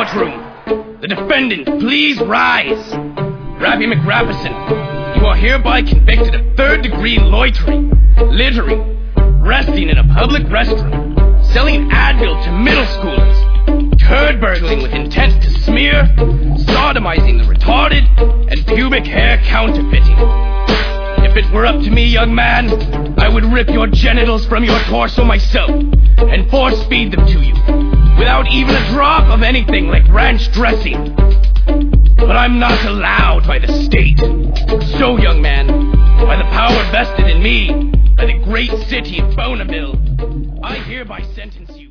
courtroom. The defendant, please rise. Rappy McRapperson, you are hereby convicted of third-degree loitering, littering, resting in a public restroom, selling Advil to middle schoolers, turd burgling with intent to smear, sodomizing the retarded, and pubic hair counterfeiting. If it were up to me, young man, I would rip your genitals from your torso myself and force-feed them to you, without even a drop of anything like ranch dressing. But I'm not allowed by the state. So, young man, by the power vested in me, by the great city of Bonaville, I hereby sentence you.